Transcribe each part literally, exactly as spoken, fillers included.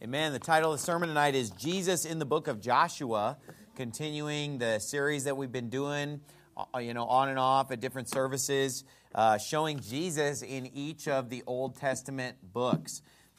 Amen. The title of the sermon tonight is Jesus in the Book of Joshua, continuing the series that we've been doing, uh, you know, on and off at different services, uh, showing Jesus in each of the Old Testament books.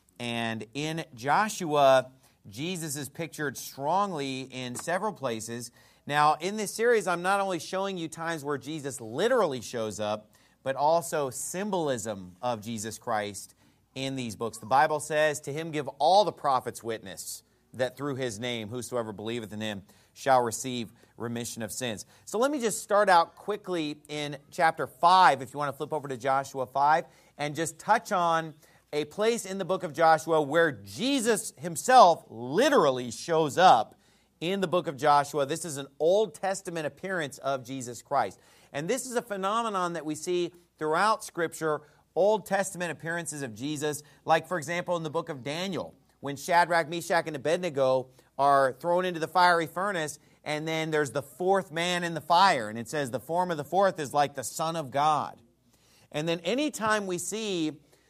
And in Joshua, Jesus is pictured strongly in several places. Now, in this series, I'm not only showing you times where Jesus literally shows up, but also symbolism of Jesus Christ in these books. The Bible says, "To him give all the prophets witness, that through his name whosoever believeth in him shall receive remission of sins." So let me just start out quickly in chapter five, if you want to flip over to Joshua five, and just touch on a place in the book of Joshua where Jesus himself literally shows up in the book of Joshua. This is an Old Testament appearance of Jesus Christ. And this is a phenomenon that we see throughout Scripture, Old Testament appearances of Jesus, like, for example, in the book of Daniel, when Shadrach, Meshach, and Abednego are thrown into the fiery furnace, and then there's the fourth man in the fire, and it says the form of the fourth is like the Son of God. And then anytime we see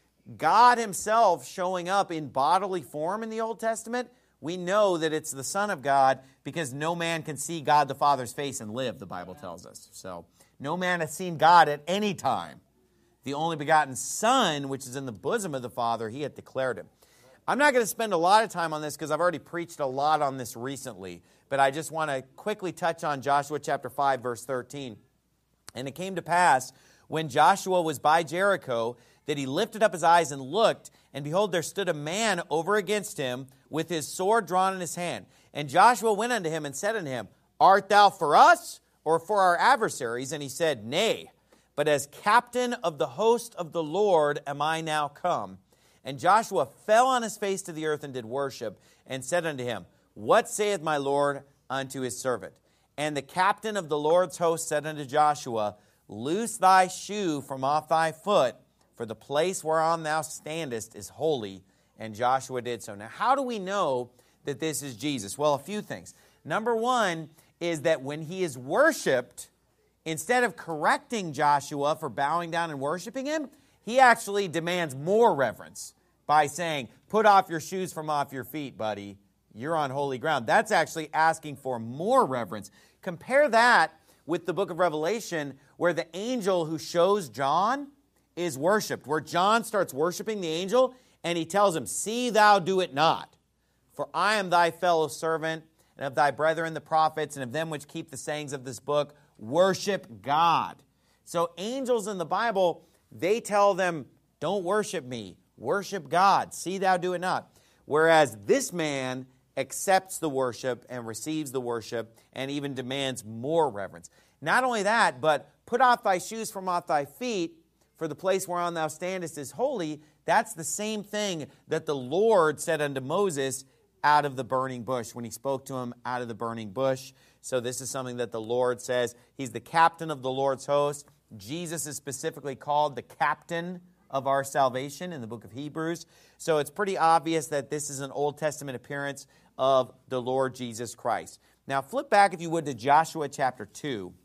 God himself showing up in bodily form in the Old Testament, we know that it's the Son of God, because no man can see God the Father's face and live, the Bible tells us. So no man has seen God at any time. The only begotten Son, which is in the bosom of the Father, he hath declared him. I'm not going to spend a lot of time on this because I've already preached a lot on this recently, but I just want to quickly touch on Joshua chapter five, verse thirteen. "And it came to pass, when Joshua was by Jericho, that he lifted up his eyes and looked, and behold, there stood a man over against him with his sword drawn in his hand. And Joshua went unto him and said unto him, Art thou for us, or for our adversaries? And he said, Nay, but as captain of the host of the Lord am I now come. And Joshua fell on his face to the earth and did worship, and said unto him, What saith my Lord unto his servant? And the captain of the Lord's host said unto Joshua, Loose thy shoe from off thy foot, for the place whereon thou standest is holy. And Joshua did so." Now, how do we know that this is Jesus? Well, a few things. Number one is that when he is worshipped, instead of correcting Joshua for bowing down and worshiping him, he actually demands more reverence by saying, Put off your shoes from off your feet, buddy. You're on holy ground. That's actually asking for more reverence. Compare that with the book of Revelation, where the angel who shows John is worshipped, where John starts worshiping the angel, and he tells him, See thou do it not, for I am thy fellow servant, and of thy brethren the prophets, and of them which keep the sayings of this book. Worship God. So angels in the Bible, they tell them, Don't worship me, worship God, see thou do it not. Whereas this man accepts the worship and receives the worship and even demands more reverence. Not only that, but put off thy shoes from off thy feet, for the place whereon thou standest is holy. That's the same thing that the Lord said unto Moses out of the burning bush, when he spoke to him out of the burning bush. So this is something that the Lord says. He's the captain of the Lord's host. Jesus is specifically called the captain of our salvation in the book of Hebrews. So it's pretty obvious that this is an Old Testament appearance of the Lord Jesus Christ. Now flip back, if you would, to Joshua chapter two.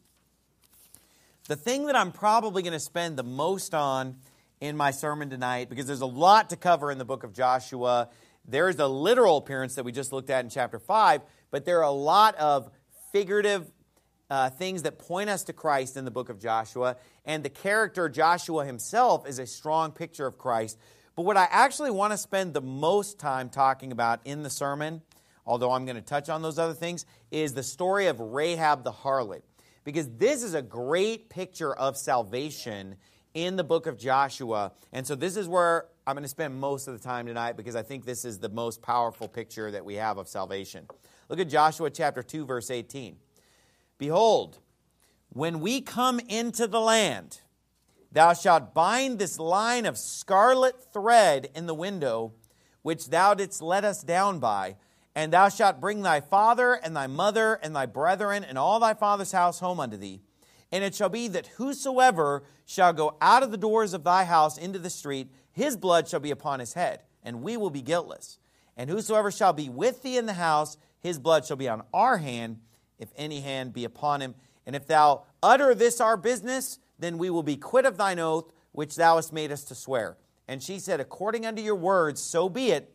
The thing that I'm probably going to spend the most on in my sermon tonight, because there's a lot to cover in the book of Joshua. There is the literal appearance that we just looked at in chapter five, but there are a lot of figurative uh, things that point us to Christ in the book of Joshua, and the character Joshua himself is a strong picture of Christ. But what I actually want to spend the most time talking about in the sermon, although I'm going to touch on those other things, is the story of Rahab the harlot. Because this is a great picture of salvation in the book of Joshua. And so this is where I'm going to spend most of the time tonight, because I think this is the most powerful picture that we have of salvation. Look at Joshua chapter two, verse eighteen. "Behold, when we come into the land, thou shalt bind this line of scarlet thread in the window, which thou didst let us down by, and thou shalt bring thy father and thy mother and thy brethren and all thy father's house home unto thee. And it shall be that whosoever shall go out of the doors of thy house into the street, his blood shall be upon his head, and we will be guiltless. And whosoever shall be with thee in the house, his blood shall be on our hand, if any hand be upon him. And if thou utter this our business, then we will be quit of thine oath, which thou hast made us to swear. And she said, According unto your words, so be it.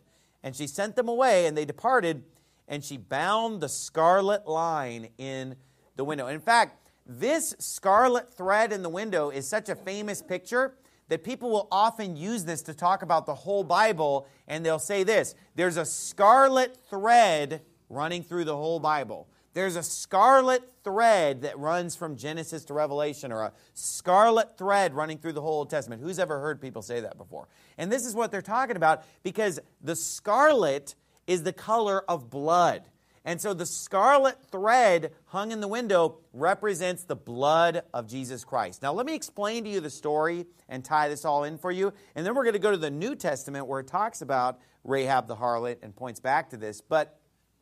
And she sent them away, and they departed, and she bound the scarlet line in the window. In fact, this scarlet thread in the window is such a famous picture that people will often use this to talk about the whole Bible, and they'll say this: there's a scarlet thread running through the whole Bible. There's a scarlet thread that runs from Genesis to Revelation, or a scarlet thread running through the whole Old Testament. Who's ever heard people say that before? And this is what they're talking about, because the scarlet is the color of blood. And so the scarlet thread hung in the window represents the blood of Jesus Christ. Now let me explain to you the story and tie this all in for you. And then we're going to go to the New Testament where it talks about Rahab the harlot and points back to this. But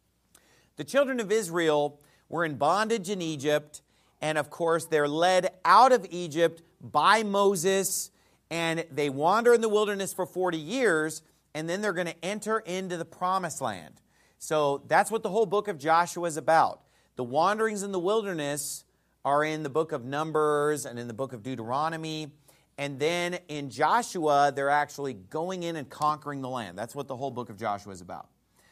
the children of Israel were in bondage in Egypt, and of course they're led out of Egypt by Moses, and they wander in the wilderness for forty years, and then they're going to enter into the promised land. So that's what the whole book of Joshua is about. The wanderings in the wilderness are in the book of Numbers and in the book of Deuteronomy, and then in Joshua they're actually going in and conquering the land. That's what the whole book of Joshua is about.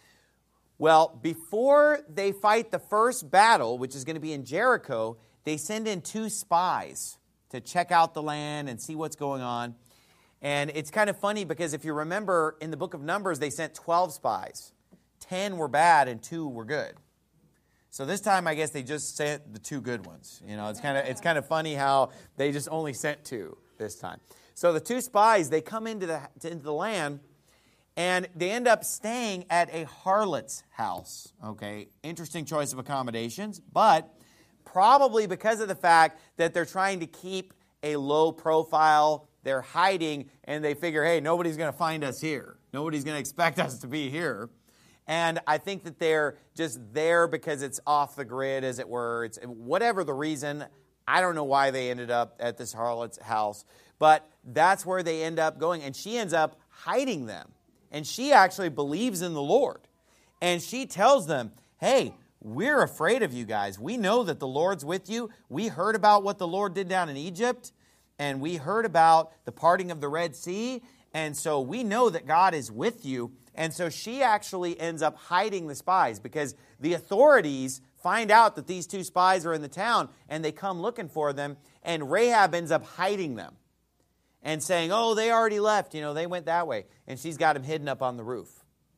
Well, before they fight the first battle, which is going to be in Jericho, they send in two spies to check out the land and see what's going on. And it's kind of funny because if you remember, in the book of Numbers, they sent twelve spies. ten were bad and two were good. So this time, I guess they just sent the two good ones. You know, it's kind of it's kind of funny how they just only sent two this time. So the two spies, they come into the into the land, and they end up staying at a harlot's house. Okay, interesting choice of accommodations, but probably because of the fact that they're trying to keep a low profile, they're hiding, and they figure, hey, nobody's going to find us here. Nobody's going to expect us to be here. And I think that they're just there because it's off the grid, as it were. It's whatever the reason. I don't know why they ended up at this harlot's house, but that's where they end up going. And she ends up hiding them. And she actually believes in the Lord. And she tells them, hey, we're afraid of you guys. We know that the Lord's with you. We heard about what the Lord did down in Egypt. And we heard about the parting of the Red Sea. And so we know that God is with you. And so she actually ends up hiding the spies because the authorities find out that these two spies are in the town and they come looking for them. And Rahab ends up hiding them and saying, oh, they already left. You know, they went that way. And she's got them hidden up on the roof.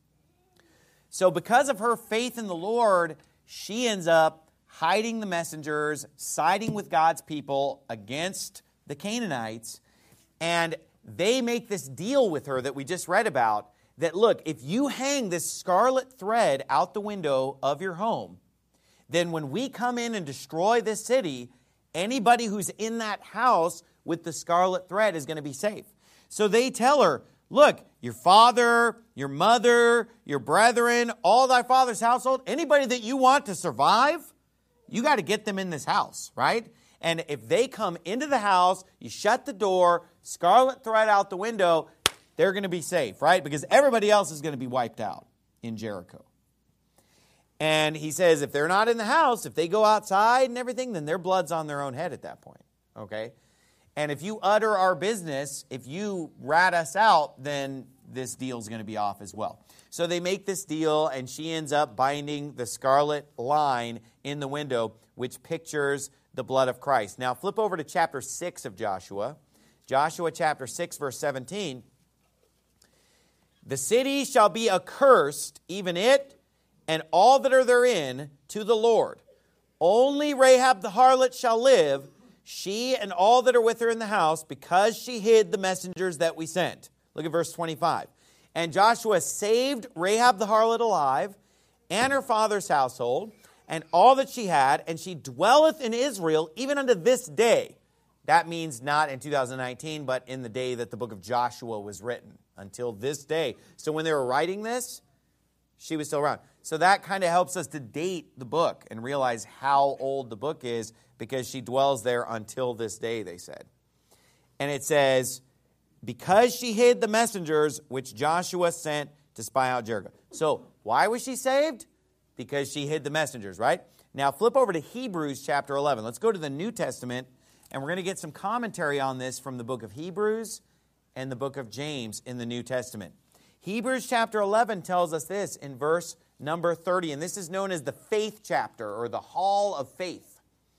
So because of her faith in the Lord, she ends up hiding the messengers, siding with God's people against the Canaanites. And they make this deal with her that we just read about, that look, if you hang this scarlet thread out the window of your home, then when we come in and destroy this city, anybody who's in that house with the scarlet thread is going to be safe. So they tell her, look, your father, your mother, your brethren, all thy father's household, anybody that you want to survive, you got to get them in this house, right? And if they come into the house, you shut the door, scarlet thread out the window, they're going to be safe, right? Because everybody else is going to be wiped out in Jericho. And he says if they're not in the house, if they go outside and everything, then their blood's on their own head at that point, okay? And if you utter our business, if you rat us out, then this deal's going to be off as well. So they make this deal, and she ends up binding the scarlet line in the window, which pictures the blood of Christ. Now flip over to chapter six of Joshua. Joshua chapter six, verse seventeen. The city shall be accursed, even it and all that are therein, to the Lord. Only Rahab the harlot shall live, she and all that are with her in the house, because she hid the messengers that we sent. Look at verse twenty-five. And Joshua saved Rahab the harlot alive, and her father's household, and all that she had, and she dwelleth in Israel even unto this day. That means not in two thousand nineteen, but in the day that the book of Joshua was written, until this day. So when they were writing this, she was still around. So that kind of helps us to date the book and realize how old the book is, because she dwells there until this day, they said. And it says, because she hid the messengers which Joshua sent to spy out Jericho. So why was she saved? Because she hid the messengers, right? Now flip over to Hebrews chapter eleven. Let's go to the New Testament, and we're going to get some commentary on this from the book of Hebrews and the book of James in the New Testament. Hebrews chapter eleven tells us this in verse number thirty, and this is known as the faith chapter, or the hall of faith.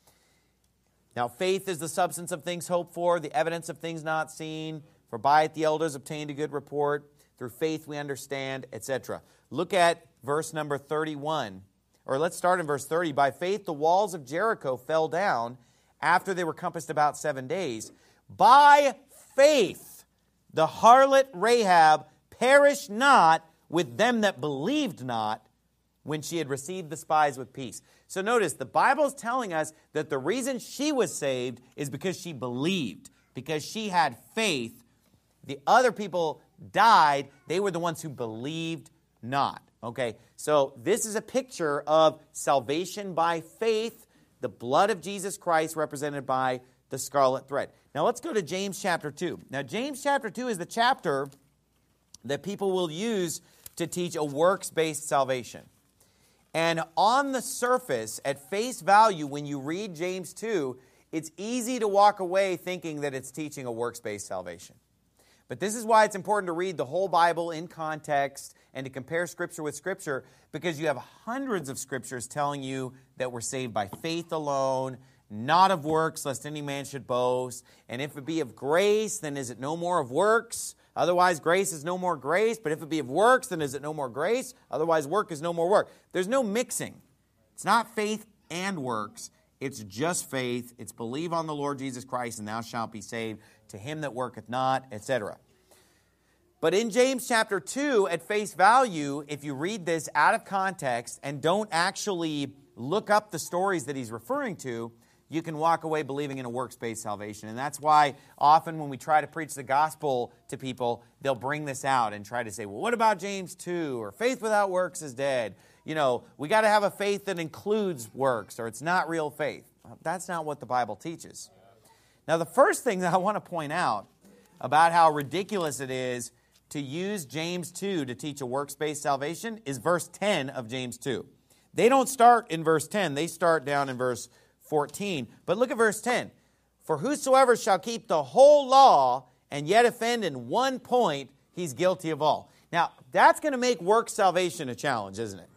Now, faith is the substance of things hoped for, the evidence of things not seen, for by it the elders obtained a good report. Through faith we understand, et cetera. Look at verse number thirty-one. Or let's start in verse thirty. By faith the walls of Jericho fell down after they were compassed about seven days. By faith the harlot Rahab perished not with them that believed not, when she had received the spies with peace. So notice, the Bible is telling us that the reason she was saved is because she believed, because she had faith. The other people died. They were the ones who believed not. Okay, so this is a picture of salvation by faith, the blood of Jesus Christ represented by the scarlet thread. Now let's go to James chapter two. Now James chapter two is the chapter that people will use to teach a works-based salvation. And on the surface, at face value, when you read James two, it's easy to walk away thinking that it's teaching a works-based salvation. But this is why it's important to read the whole Bible in context and to compare Scripture with Scripture, because you have hundreds of Scriptures telling you that we're saved by faith alone, not of works, lest any man should boast. And if it be of grace, then is it no more of works? Otherwise, grace is no more grace. But if it be of works, then is it no more grace? Otherwise, work is no more work. There's no mixing. It's not faith and works. It's just faith. It's believe on the Lord Jesus Christ, and thou shalt be saved. To him that worketh not, et cetera. But in James chapter two, at face value, if you read this out of context and don't actually look up the stories that he's referring to, you can walk away believing in a works-based salvation. And that's why often when we try to preach the gospel to people, they'll bring this out and try to say, well, what about James two? Or faith without works is dead. You know, we got to have a faith that includes works, or it's not real faith. That's not what the Bible teaches. Now, the first thing that I want to point out about how ridiculous it is to use James two to teach a works-based salvation is verse ten of James two. They don't start in verse ten. They start down in verse fourteen. But look at verse ten. For whosoever shall keep the whole law and yet offend in one point, he's guilty of all. Now, that's going to make works salvation a challenge, isn't it?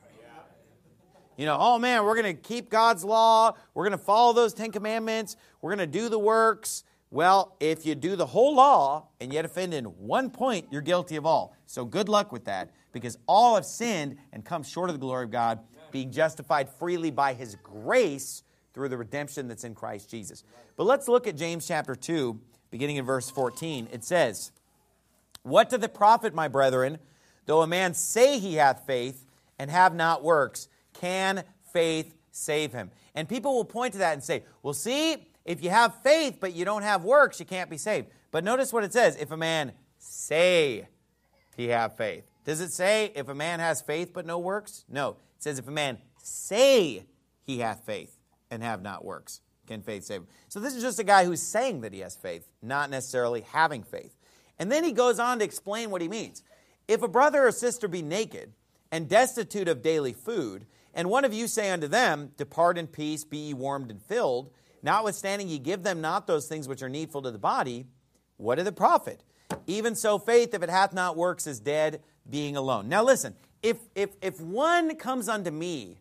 You know, oh man, we're going to keep God's law. We're going to follow those Ten Commandments. We're going to do the works. Well, if you do the whole law and yet offend in one point, you're guilty of all. So good luck with that, because all have sinned and come short of the glory of God, being justified freely by His grace through the redemption that's in Christ Jesus. But let's look at James chapter two, beginning in verse fourteen. It says, what doth it profit, my brethren, though a man say he hath faith and have not works? Can faith save him? And people will point to that and say, well, see, if you have faith but you don't have works, you can't be saved. But notice what it says, if a man say he have faith. Does it say if a man has faith but no works? No. It says if a man say he hath faith and have not works, can faith save him? So this is just a guy who's saying that he has faith, not necessarily having faith. And then he goes on to explain what he means. If a brother or sister be naked and destitute of daily food, and one of you say unto them, depart in peace, be ye warmed and filled, notwithstanding ye give them not those things which are needful to the body, what is the profit? Even so faith, if it hath not works, is dead, being alone. Now listen, if, if, if one comes unto me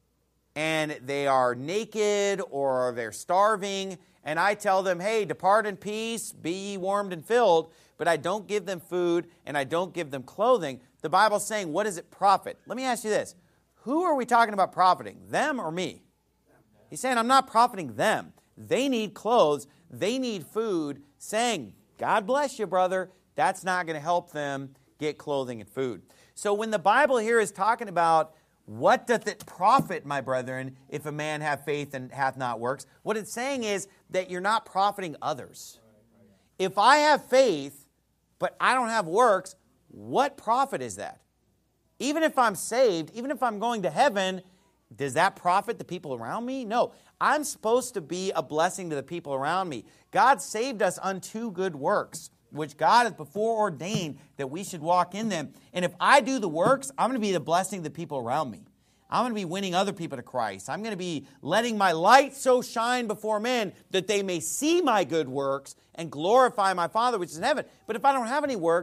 and they are naked or they're starving, and I tell them, hey, depart in peace, be ye warmed and filled, but I don't give them food and I don't give them clothing, the Bible's saying, what does it profit? Let me ask you this. Who are we talking about profiting, them or me? He's saying, I'm not profiting them. They need clothes. They need food. Saying, God bless you, brother. That's not going to help them get clothing and food. So when the Bible here is talking about what doth it profit, my brethren, if a man have faith and hath not works, what it's saying is that you're not profiting others. If I have faith, but I don't have works, what profit is that? Even if I'm saved, even if I'm going to heaven, does that profit the people around me? No. I'm supposed to be a blessing to the people around me. God saved us unto good works, which God has before ordained that we should walk in them. And if I do the works, I'm going to be the blessing to the people around me. I'm going to be winning other people to Christ. I'm going to be letting my light so shine before men that they may see my good works and glorify my Father which is in heaven. But if I don't have any works,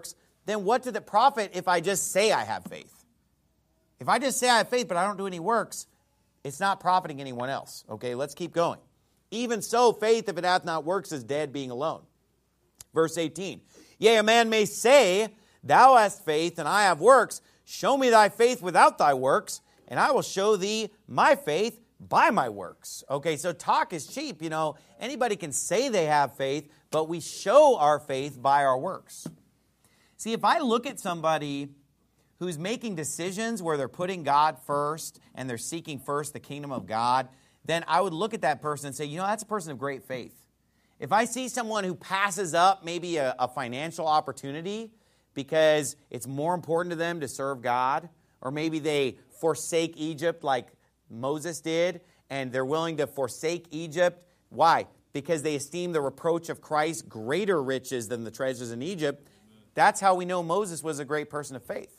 then what does it profit if I just say I have faith? If I just say I have faith, but I don't do any works, it's not profiting anyone else. Okay, let's keep going. Even so, faith, if it hath not works, is dead, being alone. Verse eighteen. Yea, a man may say, thou hast faith, and I have works. Show me thy faith without thy works, and I will show thee my faith by my works. Okay, so talk is cheap. You know, anybody can say they have faith, but we show our faith by our works. See, if I look at somebody who's making decisions where they're putting God first and they're seeking first the kingdom of God, then I would look at that person and say, you know, that's a person of great faith. If I see someone who passes up maybe a, a financial opportunity because it's more important to them to serve God, or maybe they forsake Egypt like Moses did, and they're willing to forsake Egypt. Why? Because they esteem the reproach of Christ greater riches than the treasures in Egypt. That's how we know Moses was a great person of faith.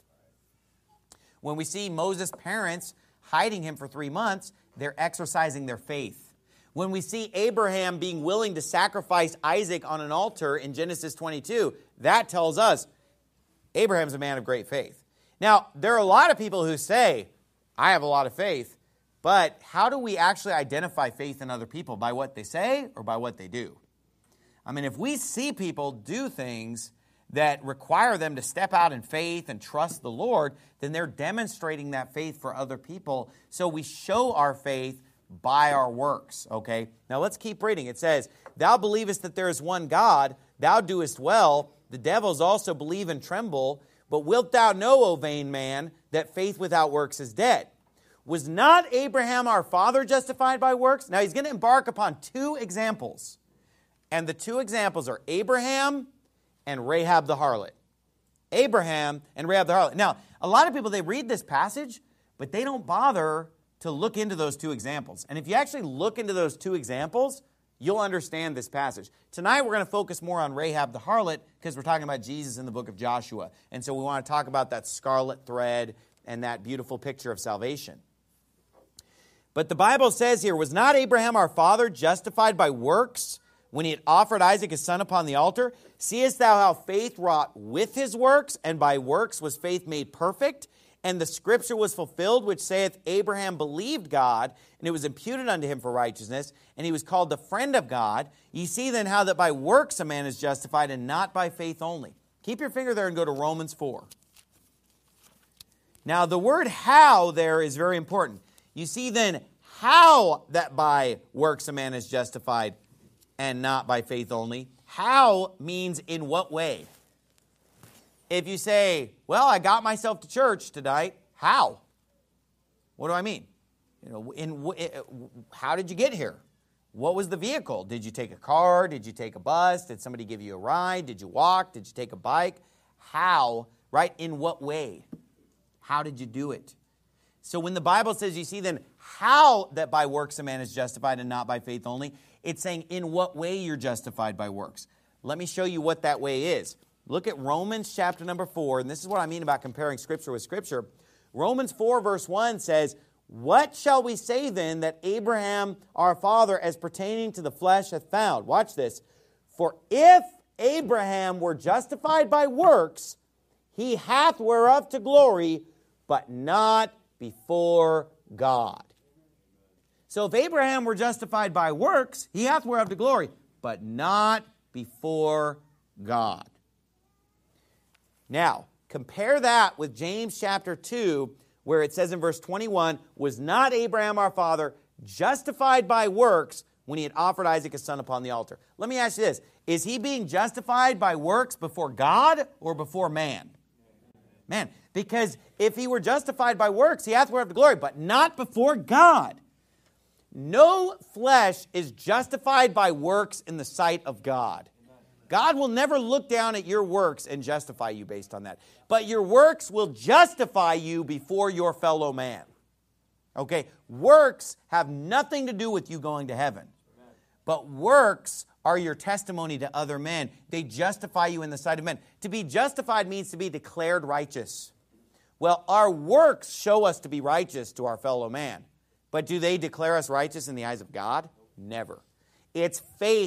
When we see Moses' parents hiding him for three months, they're exercising their faith. When we see Abraham being willing to sacrifice Isaac on an altar in Genesis twenty-two, that tells us Abraham's a man of great faith. Now, there are a lot of people who say, I have a lot of faith, but how do we actually identify faith in other people? By what they say or by what they do? I mean, if we see people do things that require them to step out in faith and trust the Lord, then they're demonstrating that faith for other people. So we show our faith by our works, okay? Now let's keep reading. It says, thou believest that there is one God, thou doest well, the devils also believe and tremble, but wilt thou know, O vain man, that faith without works is dead? Was not Abraham our father justified by works? Now he's going to embark upon two examples. And the two examples are Abraham and Rahab the harlot. Abraham and Rahab the harlot. Now, a lot of people, they read this passage, but they don't bother to look into those two examples. And if you actually look into those two examples, you'll understand this passage. Tonight we're going to focus more on Rahab the harlot because we're talking about Jesus in the book of Joshua. And so we want to talk about that scarlet thread and that beautiful picture of salvation. But the Bible says here, was not Abraham our father justified by works when he had offered Isaac his son upon the altar? Seest thou how faith wrought with his works, and by works was faith made perfect? And the scripture was fulfilled, which saith, Abraham believed God, and it was imputed unto him for righteousness, and he was called the friend of God. Ye see then how that by works a man is justified, and not by faith only. Keep your finger there and go to Romans four. Now the word how there is very important. You see then how that by works a man is justified, and not by faith only. How means in what way? If you say, well, I got myself to church tonight, how? What do I mean? You know, in how did you get here? What was the vehicle? Did you take a car? Did you take a bus? Did somebody give you a ride? Did you walk? Did you take a bike? How, right? In what way? How did you do it? So when the Bible says, you see then how that by works a man is justified and not by faith only, it's saying in what way you're justified by works. Let me show you what that way is. Look at Romans chapter number four, and this is what I mean about comparing Scripture with Scripture. Romans four verse one says, what shall we say then that Abraham our father as pertaining to the flesh hath found? Watch this. For if Abraham were justified by works, he hath whereof to glory, but not before God. So if Abraham were justified by works, he hath whereof to glory, but not before God. Now, compare that with James chapter two, where it says in verse twenty-one, was not Abraham our father justified by works when he had offered Isaac his son upon the altar? Let me ask you this. Is he being justified by works before God or before man? Man, because if he were justified by works, he hath whereof to glory, but not before God. No flesh is justified by works in the sight of God. God will never look down at your works and justify you based on that. But your works will justify you before your fellow man. Okay? Works have nothing to do with you going to heaven. But works are your testimony to other men. They justify you in the sight of men. To be justified means to be declared righteous. Well, our works show us to be righteous to our fellow man. But do they declare us righteous in the eyes of God? Never. It's faith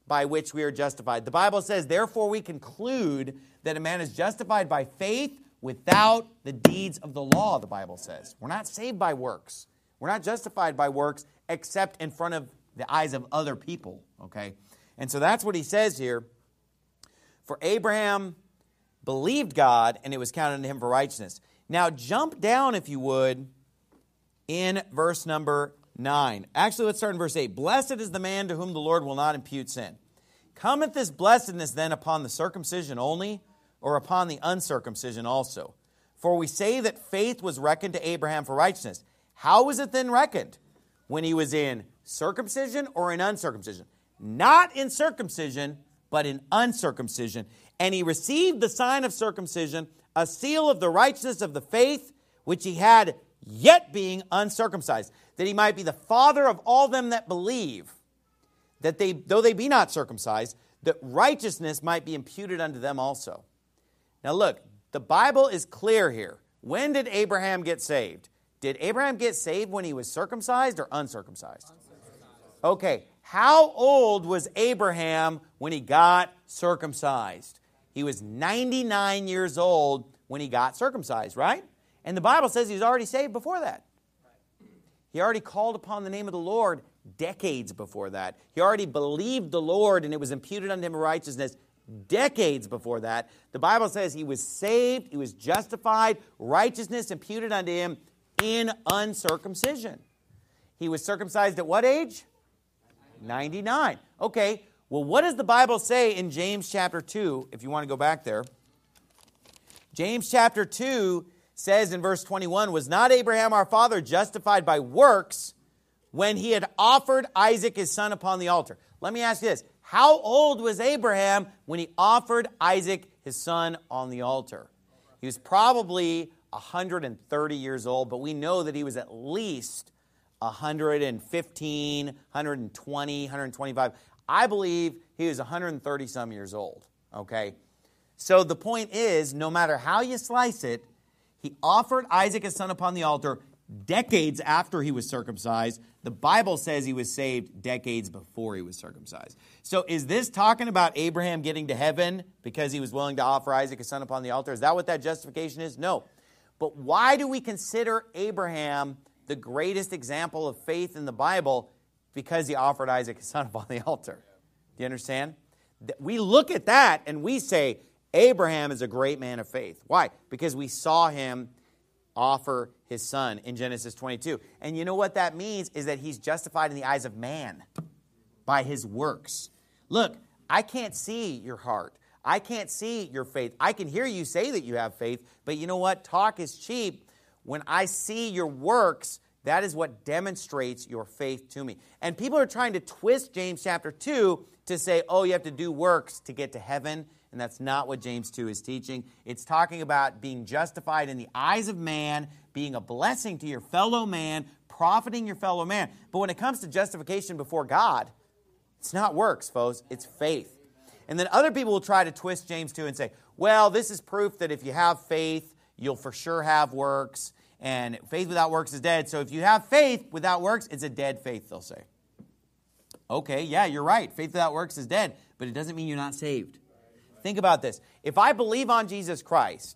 by which we are justified. The Bible says, therefore we conclude that a man is justified by faith without the deeds of the law, the Bible says. We're not saved by works. We're not justified by works except in front of the eyes of other people, okay? And so that's what he says here. For Abraham believed God, and it was counted unto him for righteousness. Now jump down, if you would, in verse number nine. Actually, let's start in verse eight. Blessed is the man to whom the Lord will not impute sin. Cometh this blessedness then upon the circumcision only, or upon the uncircumcision also? For we say that faith was reckoned to Abraham for righteousness. How was it then reckoned? When he was in circumcision or in uncircumcision? Not in circumcision, but in uncircumcision. And he received the sign of circumcision, a seal of the righteousness of the faith, which he had yet being uncircumcised, that he might be the father of all them that believe, that they, though they be not circumcised, that righteousness might be imputed unto them also. Now look, the Bible is clear here. When did Abraham get saved? Did Abraham get saved when he was circumcised or uncircumcised? Okay, how old was Abraham when he got circumcised? He was ninety-nine years old when he got circumcised, right? And the Bible says he was already saved before that. He already called upon the name of the Lord decades before that. He already believed the Lord and it was imputed unto him righteousness decades before that. The Bible says he was saved, he was justified, righteousness imputed unto him in uncircumcision. He was circumcised at what age? ninety-nine. Okay, well, what does the Bible say in James chapter two, if you want to go back there? James chapter two says in verse twenty-one, was not Abraham our father justified by works when he had offered Isaac his son upon the altar? Let me ask you this. How old was Abraham when he offered Isaac his son on the altar? He was probably one hundred thirty years old, but we know that he was at least one hundred fifteen, one hundred twenty, one hundred twenty-five. I believe he was one hundred thirty some years old, okay? So the point is, no matter how you slice it, he offered Isaac his son upon the altar decades after he was circumcised. The Bible says he was saved decades before he was circumcised. So is this talking about Abraham getting to heaven because he was willing to offer Isaac his son upon the altar? Is that what that justification is? No. But why do we consider Abraham the greatest example of faith in the Bible? Because he offered Isaac his son upon the altar. Do you understand? We look at that and we say, Abraham is a great man of faith. Why? Because we saw him offer his son in Genesis twenty-two. And you know what that means is that he's justified in the eyes of man by his works. Look, I can't see your heart. I can't see your faith. I can hear you say that you have faith, but you know what? Talk is cheap. When I see your works, that is what demonstrates your faith to me. And people are trying to twist James chapter two to say, oh, you have to do works to get to heaven. And that's not what James two is teaching. It's talking about being justified in the eyes of man, being a blessing to your fellow man, profiting your fellow man. But when it comes to justification before God, it's not works, folks. It's faith. And then other people will try to twist James two and say, well, this is proof that if you have faith, you'll for sure have works. And faith without works is dead. So if you have faith without works, it's a dead faith, they'll say. Okay, yeah, you're right. Faith without works is dead. But it doesn't mean you're not saved. Think about this. If I believe on Jesus Christ,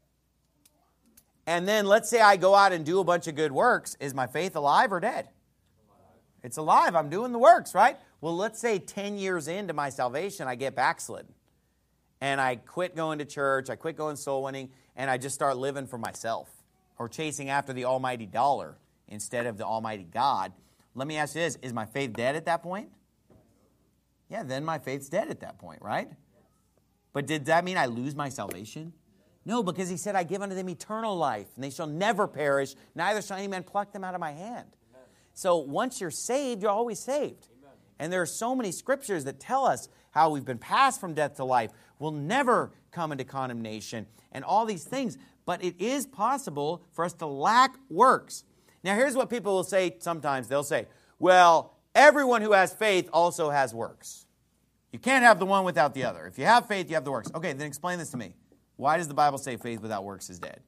and then let's say I go out and do a bunch of good works, is my faith alive or dead? It's alive. I'm doing the works, right? Well, let's say ten years into my salvation, I get backslidden. And I quit going to church, I quit going soul winning, and I just start living for myself or chasing after the almighty dollar instead of the almighty God. Let me ask you this. Is my faith dead at that point? Yeah, then my faith's dead at that point, right? But did that mean I lose my salvation? No, because he said, I give unto them eternal life, and they shall never perish, neither shall any man pluck them out of my hand. Amen. So once you're saved, you're always saved. Amen. And there are so many scriptures that tell us how we've been passed from death to life. We'll never come into condemnation, and all these things. But it is possible for us to lack works. Now, here's what people will say sometimes. They'll say, well, everyone who has faith also has works. You can't have the one without the other. If you have faith, you have the works. Okay, then explain this to me. Why does the Bible say faith without works is dead?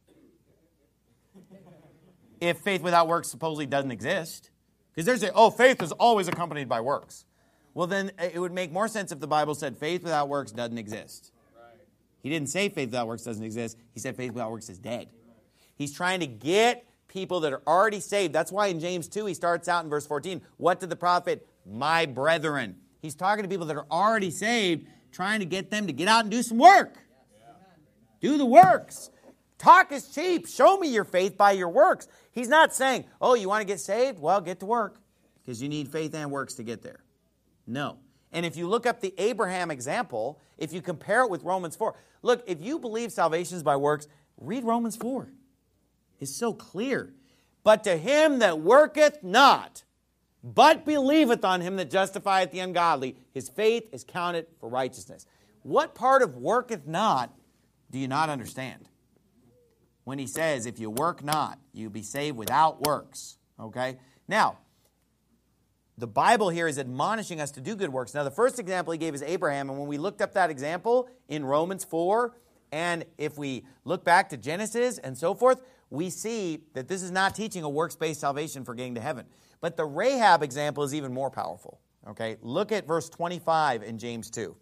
If faith without works supposedly doesn't exist. Because they're saying, oh, faith is always accompanied by works. Well, then it would make more sense if the Bible said faith without works doesn't exist. He didn't say faith without works doesn't exist. He said faith without works is dead. He's trying to get people that are already saved. That's why in James two, he starts out in verse fourteen. What did the prophet? My brethren. He's talking to people that are already saved, trying to get them to get out and do some work. Do the works. Talk is cheap. Show me your faith by your works. He's not saying, oh, you want to get saved? Well, get to work, because you need faith and works to get there. No. And if you look up the Abraham example, if you compare it with Romans four, look, if you believe salvation is by works, read Romans four. It's so clear. But to him that worketh not, but believeth on him that justifieth the ungodly, his faith is counted for righteousness. What part of worketh not do you not understand? When he says, if you work not, you be saved without works. Okay? Now, the Bible here is admonishing us to do good works. Now, the first example he gave is Abraham, and when we looked up that example in Romans four, and if we look back to Genesis and so forth, we see that this is not teaching a works-based salvation for getting to heaven. But the Rahab example is even more powerful. Okay? Look at verse twenty-five in James two.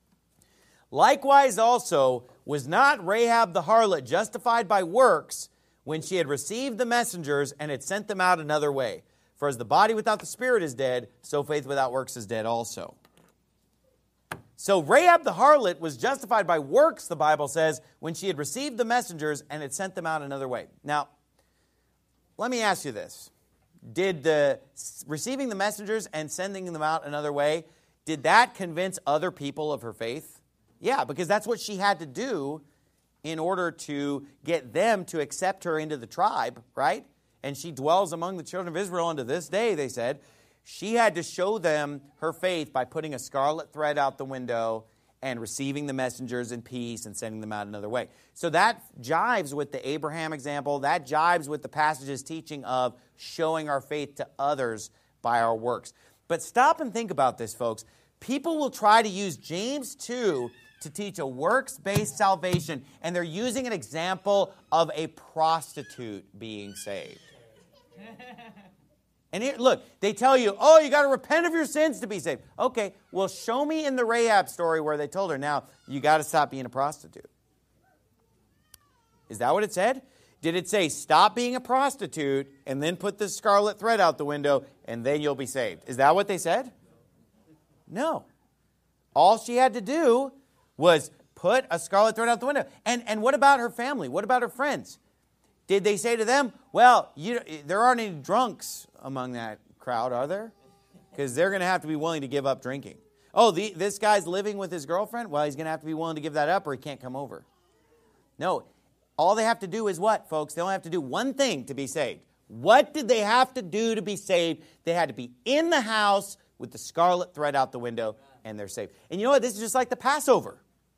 Likewise also was not Rahab the harlot justified by works when she had received the messengers and had sent them out another way? For as the body without the spirit is dead, so faith without works is dead also. So Rahab the harlot was justified by works, the Bible says, when she had received the messengers and had sent them out another way. Now, let me ask you this. Did the receiving the messengers and sending them out another way, did that convince other people of her faith? Yeah, because that's what she had to do in order to get them to accept her into the tribe, right? And she dwells among the children of Israel unto this day, they said. She had to show them her faith by putting a scarlet thread out the window and receiving the messengers in peace and sending them out another way. So that jives with the Abraham example. That jives with the passage's teaching of showing our faith to others by our works. But stop and think about this, folks. People will try to use James two to teach a works-based salvation, and they're using an example of a prostitute being saved. And here, look, they tell you, oh, you got to repent of your sins to be saved. Okay, well, show me in the Rahab story where they told her, now, you got to stop being a prostitute. Is that what it said? Did it say, stop being a prostitute and then put the scarlet thread out the window and then you'll be saved? Is that what they said? No. All she had to do was put a scarlet thread out the window. And, and what about her family? What about her friends? Did they say to them, well, you, there aren't any drunks among that crowd, are there? Because they're going to have to be willing to give up drinking. Oh, the, this guy's living with his girlfriend? Well, he's going to have to be willing to give that up or he can't come over. No, all they have to do is what, folks? They only have to do one thing to be saved. What did they have to do to be saved? They had to be in the house with the scarlet thread out the window, and they're saved. And you know what? This is just like the Passover.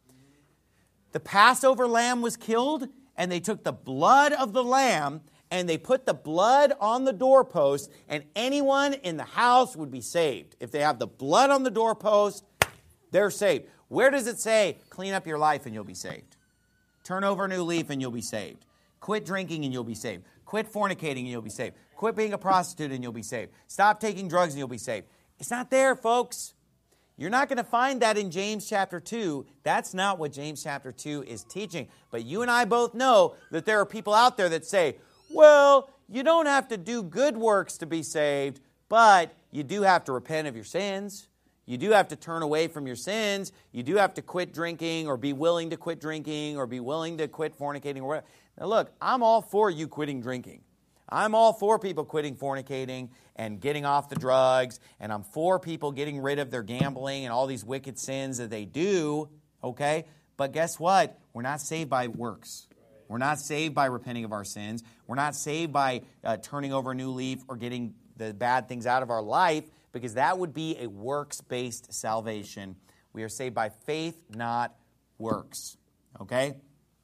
The Passover lamb was killed, and they took the blood of the lamb, and they put the blood on the doorpost, and anyone in the house would be saved. If they have the blood on the doorpost, they're saved. Where does it say, clean up your life and you'll be saved? Turn over a new leaf and you'll be saved. Quit drinking and you'll be saved. Quit fornicating and you'll be saved. Quit being a prostitute and you'll be saved. Stop taking drugs and you'll be saved. It's not there, folks. You're not going to find that in James chapter two. That's not what James chapter two is teaching. But you and I both know that there are people out there that say, well, you don't have to do good works to be saved, but you do have to repent of your sins. You do have to turn away from your sins. You do have to quit drinking or be willing to quit drinking or be willing to quit fornicating or whatever. Now look, I'm all for you quitting drinking. I'm all for people quitting fornicating and getting off the drugs, and I'm for people getting rid of their gambling and all these wicked sins that they do, okay? But guess what? We're not saved by works. We're not saved by repenting of our sins. We're not saved by uh, turning over a new leaf or getting the bad things out of our life, because that would be a works-based salvation. We are saved by faith, not works, okay?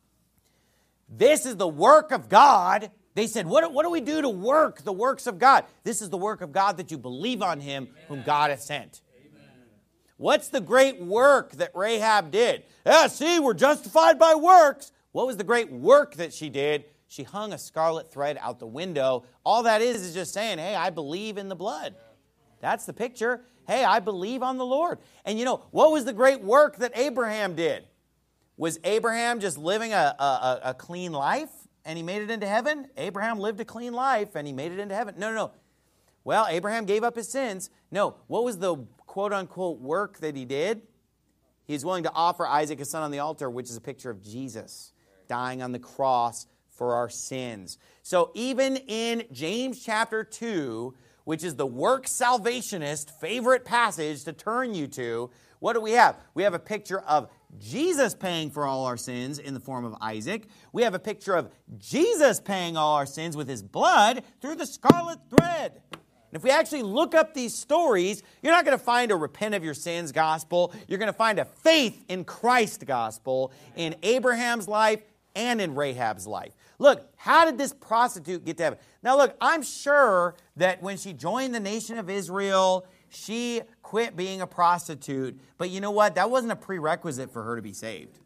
This is the work of God. They said, what, what do we do to work the works of God? This is the work of God, that you believe on Him whom God hath sent. Amen. What's the great work that Rahab did? Yeah, see, we're justified by works. What was the great work that she did? She hung a scarlet thread out the window. All that is is just saying, hey, I believe in the blood. That's the picture. hey, I believe on the Lord. And you know, what was the great work that Abraham did? Was Abraham just living a, a, a clean life and he made it into heaven? Abraham lived a clean life and he made it into heaven. No, no, no. Well, Abraham gave up his sins. No, what was the quote-unquote work that he did? He was willing to offer Isaac his son on the altar, which is a picture of Jesus dying on the cross for our sins. So even in James chapter two, which is the work salvationist favorite passage to turn you to, what do we have? We have a picture of Jesus paying for all our sins in the form of Isaac. We have a picture of Jesus paying all our sins with his blood through the scarlet thread. And if we actually look up these stories, you're not going to find a repent of your sins gospel. You're going to find a faith in Christ gospel in Abraham's life and in Rahab's life. Look, how did this prostitute get to heaven? Now look, I'm sure that when she joined the nation of Israel, she quit being a prostitute. But you know what? That wasn't a prerequisite for her to be saved.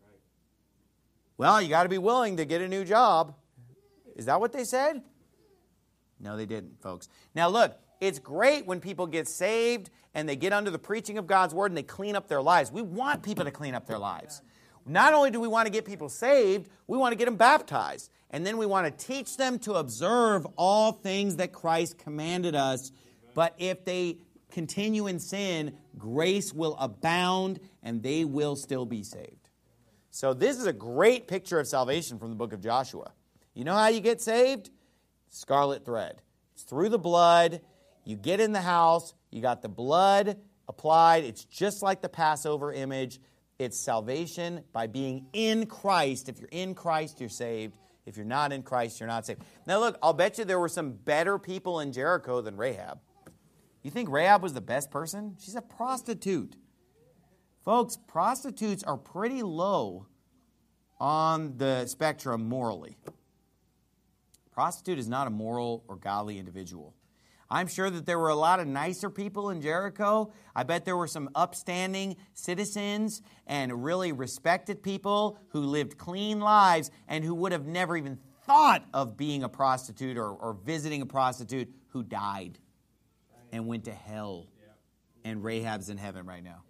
Well, you got to be willing to get a new job. Is that what they said? No, they didn't, folks. Now look, it's great when people get saved and they get under the preaching of God's word and they clean up their lives. We want people to clean up their lives. Not only do we want to get people saved, we want to get them baptized. And then we want to teach them to observe all things that Christ commanded us. But if they continue in sin, grace will abound and they will still be saved. So this is a great picture of salvation from the book of Joshua. You know how you get saved? Scarlet thread. It's through the blood. You get in the house. You got the blood applied. It's just like the Passover image. It's salvation by being in Christ. If you're in Christ, you're saved. If you're not in Christ, you're not saved. Now look, I'll bet you there were some better people in Jericho than Rahab. You think Rahab was the best person? She's a prostitute. Folks, prostitutes are pretty low on the spectrum morally. Prostitute is not a moral or godly individual. I'm sure that there were a lot of nicer people in Jericho. I bet there were some upstanding citizens and really respected people who lived clean lives and who would have never even thought of being a prostitute or, or visiting a prostitute who died and went to hell. And Rahab's in heaven right now.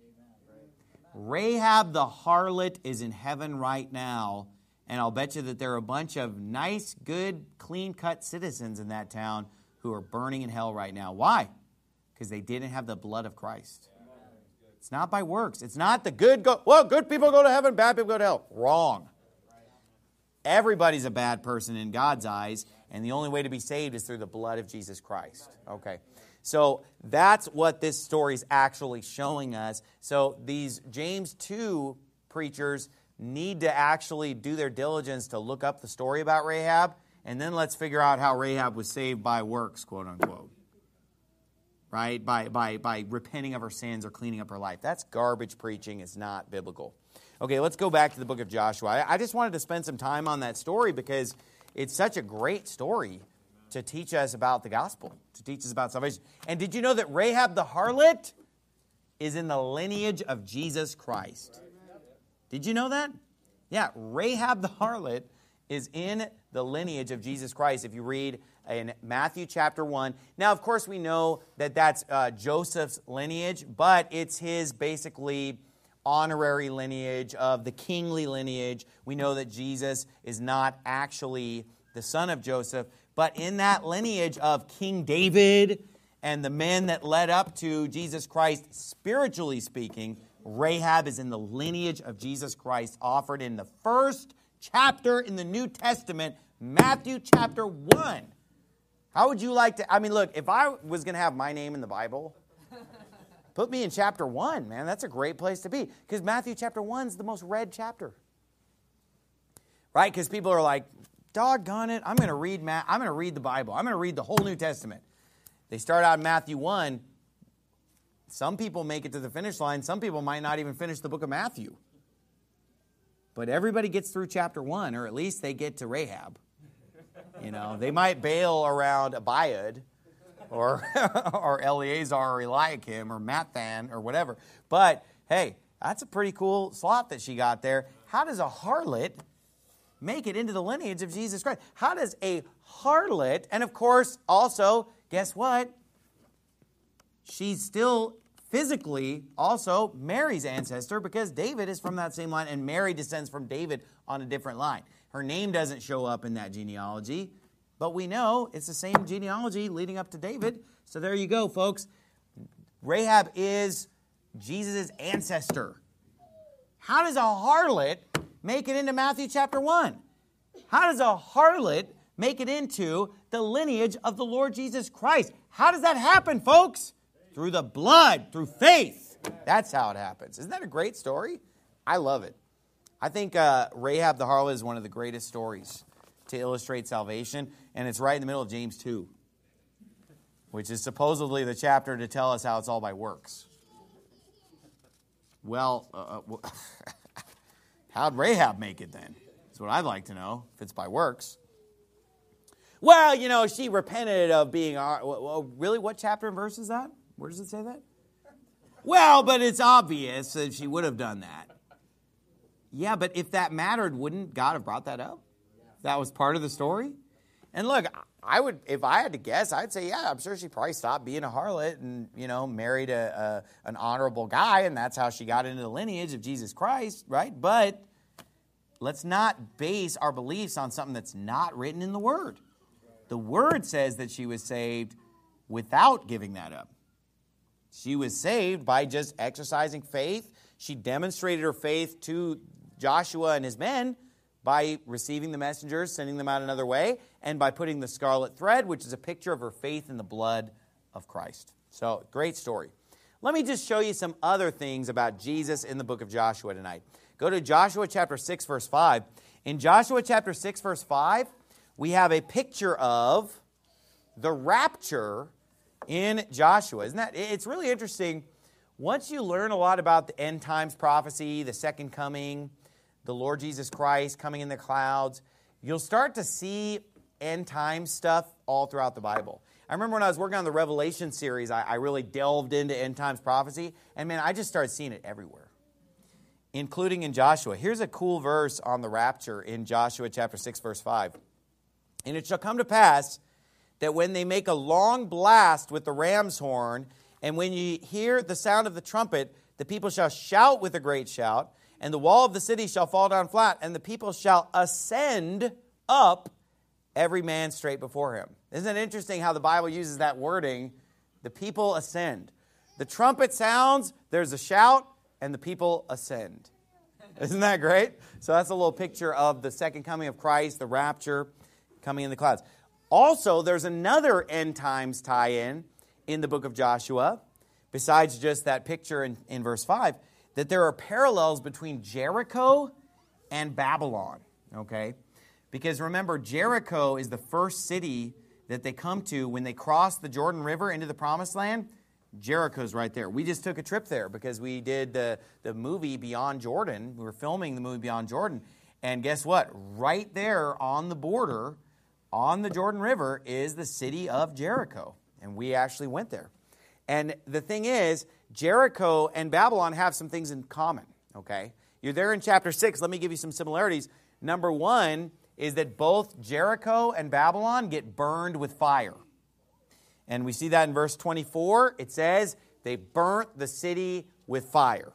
Rahab the harlot is in heaven right now. And I'll bet you that there are a bunch of nice, good, clean-cut citizens in that town who are burning in hell right now. Why? Because they didn't have the blood of Christ. It's not by works. It's not the good go, well, good people go to heaven, bad people go to hell. Wrong. Everybody's a bad person in God's eyes, and the only way to be saved is through the blood of Jesus Christ. Okay. So that's what this story is actually showing us. So these James two preachers need to actually do their diligence to look up the story about Rahab, and then let's figure out how Rahab was saved by works, quote unquote. Right? By, by, by repenting of her sins or cleaning up her life. That's garbage preaching. It's not biblical. Okay, let's go back to the book of Joshua. I, I just wanted to spend some time on that story because it's such a great story to teach us about the gospel, to teach us about salvation. And did you know that Rahab the harlot is in the lineage of Jesus Christ? Did you know that? Yeah, Rahab the harlot is in the lineage of Jesus Christ if you read in Matthew chapter one. Now, of course, we know that that's uh, Joseph's lineage, but it's his basically honorary lineage of the kingly lineage. We know that Jesus is not actually the son of Joseph, but in that lineage of King David and the men that led up to Jesus Christ, spiritually speaking, Rahab is in the lineage of Jesus Christ, offered in the first chapter in the New Testament, Matthew chapter one. How would you like to, I mean, look, if I was going to have my name in the Bible, put me in chapter one, man. That's a great place to be. Because Matthew chapter one is the most read chapter. Right? Because people are like, doggone it, I'm going to read Ma- I'm going to read the Bible. I'm going to read the whole New Testament. They start out in Matthew one. Some people make it to the finish line. Some people might not even finish the book of Matthew. But everybody gets through chapter one, or at least they get to Rahab. You know, they might bail around Abiad or, or Eleazar or Eliakim or Mathan or whatever. But, hey, that's a pretty cool slot that she got there. How does a harlot make it into the lineage of Jesus Christ? How does a harlot, and of course, also, guess what? She's still physically also Mary's ancestor because David is from that same line and Mary descends from David on a different line. Her name doesn't show up in that genealogy, but we know it's the same genealogy leading up to David. So there you go, folks. Rahab is Jesus' ancestor. How does a harlot make it into Matthew chapter one? How does a harlot make it into the lineage of the Lord Jesus Christ? How does that happen, folks? Through the blood, through faith. That's how it happens. Isn't that a great story? I love it. I think uh, Rahab the harlot is one of the greatest stories to illustrate salvation, and it's right in the middle of James two, which is supposedly the chapter to tell us how it's all by works. Well, uh, how'd Rahab make it then? That's what I'd like to know, if it's by works. Well, you know, she repented of being... Well, really, what chapter and verse is that? Where does it say that? Well, but it's obvious that she would have done that. Yeah, but if that mattered, wouldn't God have brought that up? That was part of the story? And look, I would, if I had to guess, I'd say, yeah, I'm sure she probably stopped being a harlot and, you know, married a, a an honorable guy, and that's how she got into the lineage of Jesus Christ, right? But let's not base our beliefs on something that's not written in the Word. The Word says that she was saved without giving that up. She was saved by just exercising faith. She demonstrated her faith to Joshua and his men by receiving the messengers, sending them out another way, and by putting the scarlet thread, which is a picture of her faith in the blood of Christ. So, great story. Let me just show you some other things about Jesus in the book of Joshua tonight. Go to Joshua chapter six, verse five. In Joshua chapter six, verse five, we have a picture of the rapture in Joshua. Isn't that? It's really interesting. Once you learn a lot about the end times prophecy, the second coming, the Lord Jesus Christ coming in the clouds, you'll start to see end time stuff all throughout the Bible. I remember when I was working on the Revelation series, I, I really delved into end times prophecy, and man, I just started seeing it everywhere, including in Joshua. Here's a cool verse on the rapture in Joshua chapter six, verse five. And it shall come to pass that when they make a long blast with the ram's horn, and when you hear the sound of the trumpet, the people shall shout with a great shout, and the wall of the city shall fall down flat, and the people shall ascend up, every man straight before him. Isn't it interesting how the Bible uses that wording? The people ascend. The trumpet sounds, there's a shout, and the people ascend. Isn't that great? So that's a little picture of the second coming of Christ, the rapture, coming in the clouds. Also, there's another end times tie-in in the book of Joshua, besides just that picture in, in verse five, that there are parallels between Jericho and Babylon, okay? Because remember, Jericho is the first city that they come to when they cross the Jordan River into the Promised Land. Jericho's right there. We just took a trip there because we did the, the movie Beyond Jordan. We were filming the movie Beyond Jordan. And guess what? Right there on the border, on the Jordan River, is the city of Jericho. And we actually went there. And the thing is, Jericho and Babylon have some things in common, okay? You're there in chapter six. Let me give you some similarities. Number one is that both Jericho and Babylon get burned with fire. And we see that in verse twenty-four. It says, they burnt the city with fire.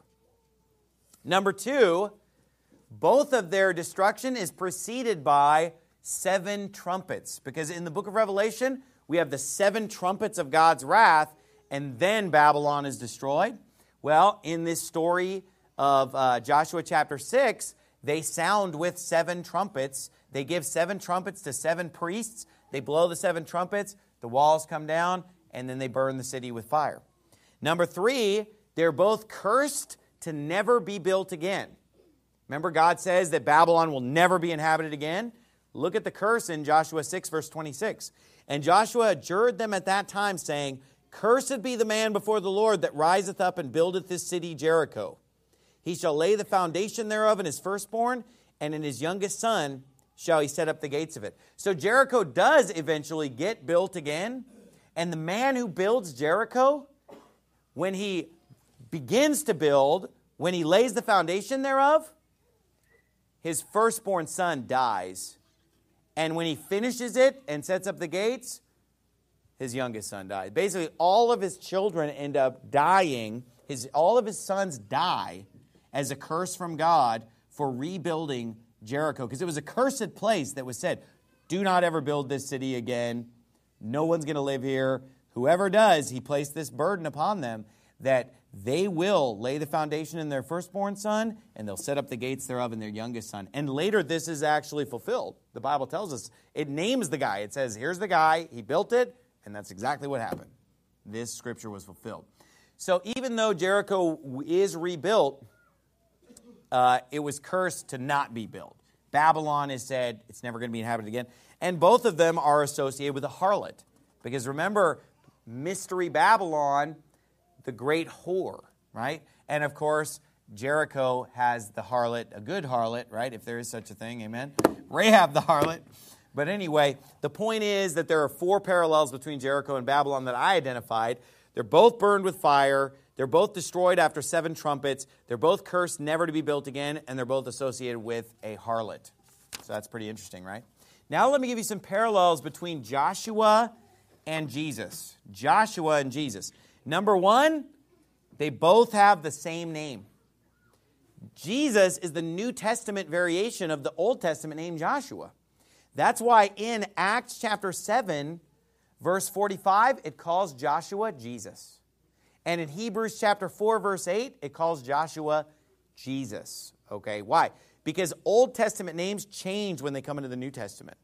Number two, both of their destruction is preceded by seven trumpets. Because in the book of Revelation, we have the seven trumpets of God's wrath, and then Babylon is destroyed. Well, in this story of uh, Joshua chapter six, they sound with seven trumpets. They give seven trumpets to seven priests. They blow the seven trumpets, the walls come down, and then they burn the city with fire. Number three, they're both cursed to never be built again. Remember, God says that Babylon will never be inhabited again. Look at the curse in Joshua six, verse twenty-six. And Joshua adjured them at that time, saying, Cursed be the man before the Lord that riseth up and buildeth this city Jericho. He shall lay the foundation thereof in his firstborn, and in his youngest son shall he set up the gates of it. So Jericho does eventually get built again. And the man who builds Jericho, when he begins to build, when he lays the foundation thereof, his firstborn son dies. And when he finishes it and sets up the gates, his youngest son died. Basically, all of his children end up dying. His, all of his sons die as a curse from God for rebuilding Jericho. Because it was a cursed place that was said, do not ever build this city again. No one's going to live here. Whoever does, he placed this burden upon them that they will lay the foundation in their firstborn son, and they'll set up the gates thereof in their youngest son. And later, this is actually fulfilled. The Bible tells us, it names the guy. It says, here's the guy, he built it, and that's exactly what happened. This scripture was fulfilled. So even though Jericho is rebuilt, uh, it was cursed to not be built. Babylon is said it's never going to be inhabited again. And both of them are associated with a harlot. Because remember, Mystery Babylon, the great whore, right? And of course, Jericho has the harlot, a good harlot, right? If there is such a thing, amen? Rahab the harlot. But anyway, the point is that there are four parallels between Jericho and Babylon that I identified. They're both burned with fire. They're both destroyed after seven trumpets. They're both cursed never to be built again. And they're both associated with a harlot. So that's pretty interesting, right? Now let me give you some parallels between Joshua and Jesus. Joshua and Jesus. Number one, they both have the same name. Jesus is the New Testament variation of the Old Testament name Joshua. That's why in Acts chapter seven, verse forty-five, it calls Joshua Jesus. And in Hebrews chapter four, verse eight, it calls Joshua Jesus. Okay, why? Because Old Testament names change when they come into the New Testament.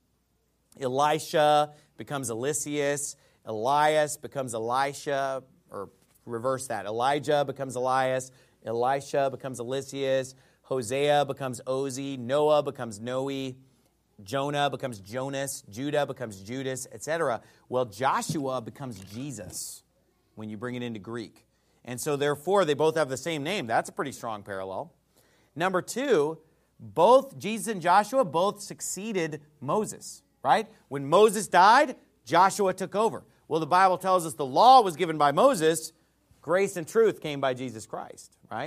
Elisha becomes Eliseus. Elias becomes Elisha, or reverse that. Elijah becomes Elias. Elisha becomes Eliseus. Hosea becomes Ozee. Noah becomes Noe. Jonah becomes Jonas. Judah becomes Judas, et cetera. Well, Joshua becomes Jesus when you bring it into Greek. And so therefore, they both have the same name. That's a pretty strong parallel. Number two, both Jesus and Joshua both succeeded Moses, right? When Moses died, Joshua took over. Well, the Bible tells us the law was given by Moses. Grace and truth came by Jesus Christ, right?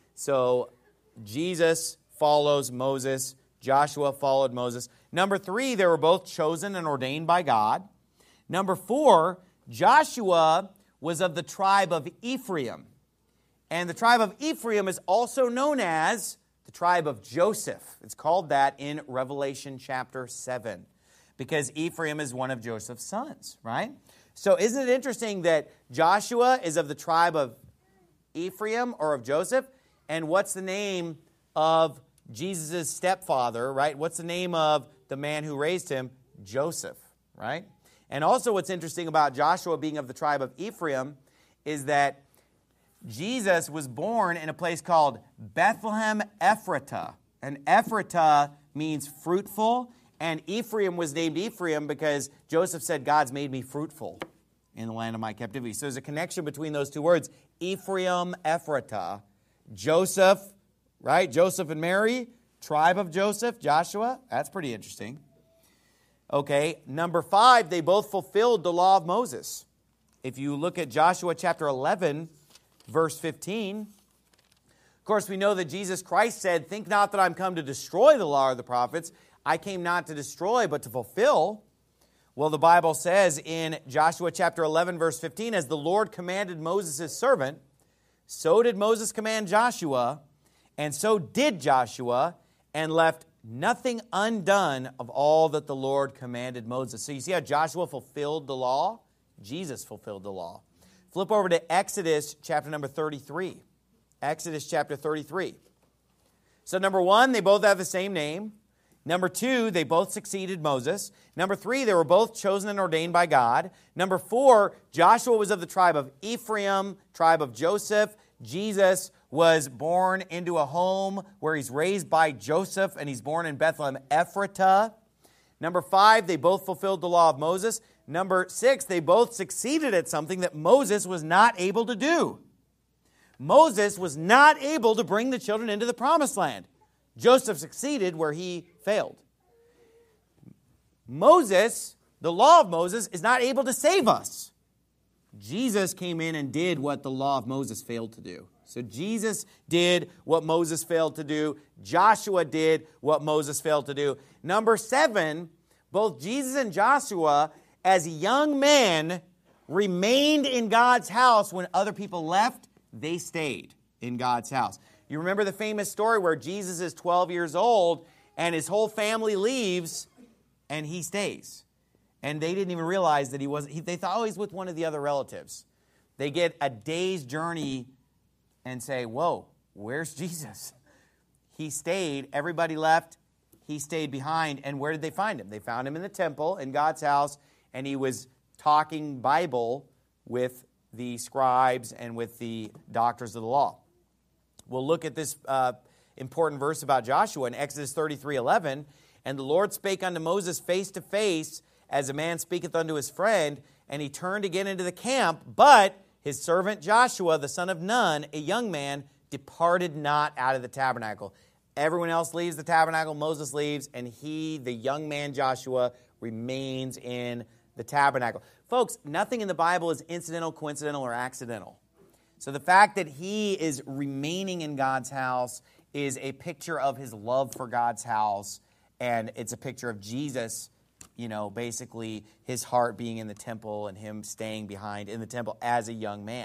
So Jesus follows Moses. Joshua followed Moses. Number three, they were both chosen and ordained by God. Number four, Joshua was of the tribe of Ephraim. And the tribe of Ephraim is also known as the tribe of Joseph. It's called that in Revelation chapter seven. Because Ephraim is one of Joseph's sons, right? So isn't it interesting that Joshua is of the tribe of Ephraim or of Joseph? And what's the name of Jesus' stepfather, right? What's the name of the man who raised him? Joseph, right? And also what's interesting about Joshua being of the tribe of Ephraim is that Jesus was born in a place called Bethlehem Ephratah. And Ephratah means fruitful. And Ephraim was named Ephraim because Joseph said, God's made me fruitful in the land of my captivity. So there's a connection between those two words. Ephraim, Ephratah. Joseph, right? Joseph and Mary, tribe of Joseph, Joshua. That's pretty interesting. Okay, number five, they both fulfilled the law of Moses. If you look at Joshua chapter eleven, verse fifteen, of course, we know that Jesus Christ said, think not that I'm come to destroy the law of the prophets. I came not to destroy, but to fulfill. Well, the Bible says in Joshua chapter eleven, verse fifteen, as the Lord commanded Moses his servant, so did Moses command Joshua, and so did Joshua, and left nothing undone of all that the Lord commanded Moses. So you see how Joshua fulfilled the law? Jesus fulfilled the law. Flip over to Exodus chapter number thirty-three. Exodus chapter thirty-three. So number one, they both have the same name. Number two, they both succeeded Moses. Number three, they were both chosen and ordained by God. Number four, Joshua was of the tribe of Ephraim, tribe of Joseph. Jesus was born into a home where he's raised by Joseph, and he's born in Bethlehem Ephratah. Number five, they both fulfilled the law of Moses. Number six, they both succeeded at something that Moses was not able to do. Moses was not able to bring the children into the promised land. Joseph succeeded where he failed. Moses, the law of Moses, is not able to save us. Jesus came in and did what the law of Moses failed to do. So Jesus did what Moses failed to do. Joshua did what Moses failed to do. Number seven, both Jesus and Joshua as young men, remained in God's house when other people left. They stayed in God's house. You remember the famous story where Jesus is twelve years old and his whole family leaves and he stays. And they didn't even realize that he wasn't. He, they thought, oh, he's with one of the other relatives. They get a day's journey and say, whoa, where's Jesus? He stayed. Everybody left. He stayed behind. And where did they find him? They found him in the temple, in God's house, and he was talking Bible with the scribes and with the doctors of the law. We'll look at this uh, important verse about Joshua in Exodus thirty-three eleven. And the Lord spake unto Moses face to face, as a man speaketh unto his friend, and he turned again into the camp, but his servant Joshua, the son of Nun, a young man, departed not out of the tabernacle. Everyone else leaves the tabernacle, Moses leaves, and he, the young man Joshua, remains in the tabernacle. Folks, nothing in the Bible is incidental, coincidental, or accidental. So the fact that he is remaining in God's house is a picture of his love for God's house, and it's a picture of Jesus, you know, basically his heart being in the temple and him staying behind in the temple as a young man.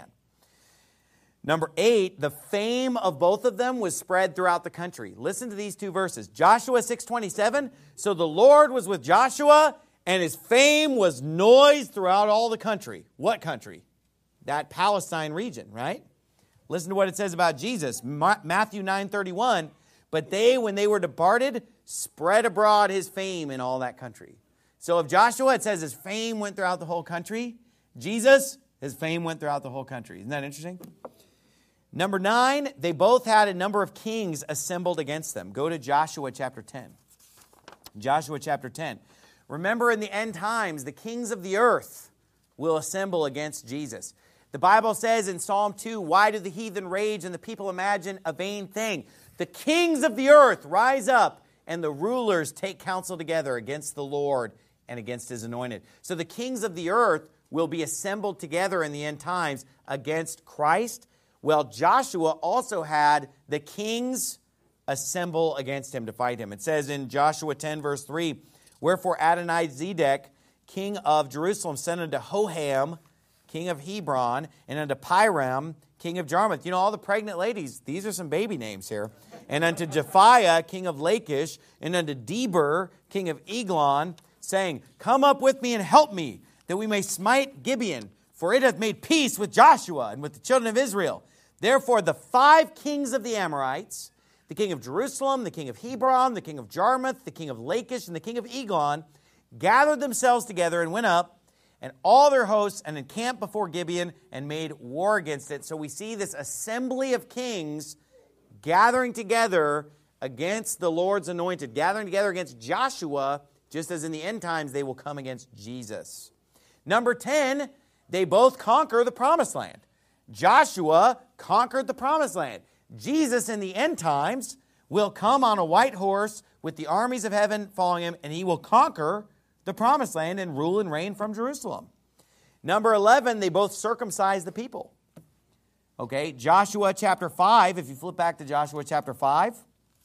Number eight, the fame of both of them was spread throughout the country. Listen to these two verses. Joshua six twenty-seven, so the Lord was with Joshua, and his fame was noised throughout all the country. What country? That Palestine region, right? Listen to what it says about Jesus. Matthew nine thirty-one, but they, when they were departed, spread abroad his fame in all that country. So of Joshua, it says his fame went throughout the whole country. Jesus, his fame went throughout the whole country. Isn't that interesting? Number nine, they both had a number of kings assembled against them. Go to Joshua chapter ten. Joshua chapter ten. Remember, in the end times, the kings of the earth will assemble against Jesus. The Bible says in Psalm two, why do the heathen rage and the people imagine a vain thing? The kings of the earth rise up, and the rulers take counsel together against the Lord and against his anointed. So the kings of the earth will be assembled together in the end times against Christ. Well, Joshua also had the kings assemble against him to fight him. It says in Joshua ten, verse three, wherefore Adonizedek, king of Jerusalem, sent unto Hoham, king of Hebron, and unto Piram, king of Jarmuth. You know, all the pregnant ladies, these are some baby names here. And unto Japhiah, king of Lachish, and unto Deber, king of Eglon, saying, come up with me and help me, that we may smite Gibeon, for it hath made peace with Joshua and with the children of Israel. Therefore the five kings of the Amorites, the king of Jerusalem, the king of Hebron, the king of Jarmuth, the king of Lachish, and the king of Eglon, gathered themselves together and went up, and all their hosts, and encamped before Gibeon, and made war against it. So we see this assembly of kings gathering together against the Lord's anointed, gathering together against Joshua, just as in the end times they will come against Jesus. Number ten, they both conquer the promised land. Joshua conquered the promised land. Jesus in the end times will come on a white horse with the armies of heaven following him, and he will conquer the promised land and rule and reign from Jerusalem. Number eleven, they both circumcise the people. Okay, Joshua chapter five, if you flip back to Joshua chapter five.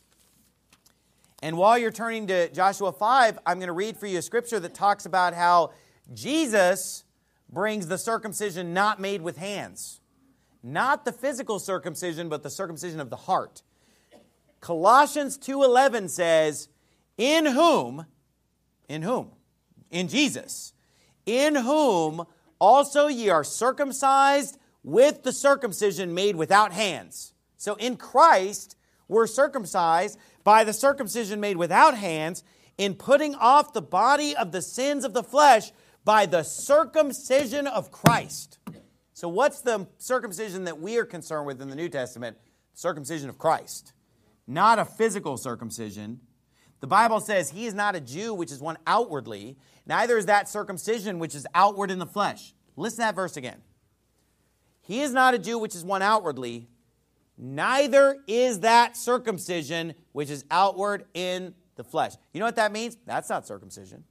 And while you're turning to Joshua five, I'm going to read for you a scripture that talks about how Jesus brings the circumcision not made with hands. Not the physical circumcision, but the circumcision of the heart. Colossians two eleven says, in whom, in whom? In Jesus. In whom also ye are circumcised with the circumcision made without hands. So in Christ, we're circumcised by the circumcision made without hands, in putting off the body of the sins of the flesh by the circumcision of Christ. So what's the circumcision that we are concerned with in the New Testament? Circumcision of Christ. Not a physical circumcision. The Bible says he is not a Jew, which is one outwardly. Neither is that circumcision, which is outward in the flesh. Listen to that verse again. He is not a Jew, which is one outwardly. Neither is that circumcision, which is outward in the flesh. You know what that means? That's not circumcision.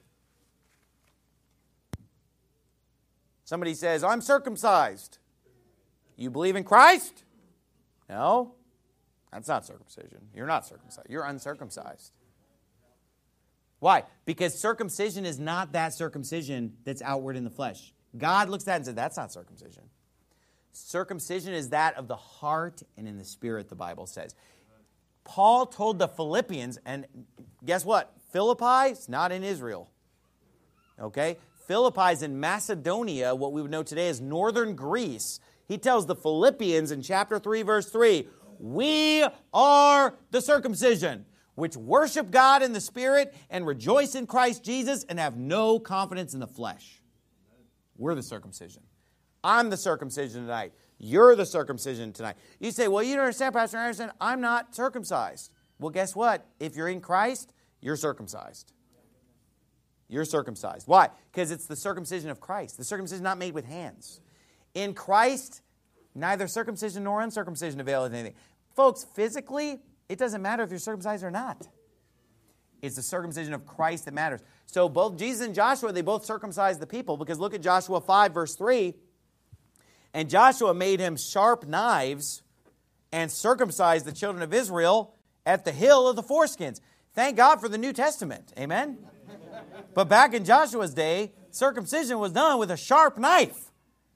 Somebody says, I'm circumcised. You believe in Christ? No. That's not circumcision. You're not circumcised. You're uncircumcised. Why? Because circumcision is not that circumcision that's outward in the flesh. God looks at that and says, that's not circumcision. Circumcision is that of the heart and in the spirit, the Bible says. Paul told the Philippians, and guess what? Philippi is not in Israel. Okay? Philippi is in Macedonia, what we would know today as northern Greece. He tells the Philippians in chapter three, verse three, we are the circumcision, which worship God in the Spirit and rejoice in Christ Jesus and have no confidence in the flesh. We're the circumcision. I'm the circumcision tonight. You're the circumcision tonight. You say, well, you don't understand, Pastor Anderson. I'm not circumcised. Well, guess what? If you're in Christ, you're circumcised. You're circumcised. Why? Because it's the circumcision of Christ. The circumcision not made with hands. In Christ, neither circumcision nor uncircumcision availeth anything. Folks, physically, it doesn't matter if you're circumcised or not. It's the circumcision of Christ that matters. So both Jesus and Joshua, they both circumcised the people, because look at Joshua five, verse three. And Joshua made him sharp knives and circumcised the children of Israel at the hill of the foreskins. Thank God for the New Testament. Amen? But back in Joshua's day, circumcision was done with a sharp knife.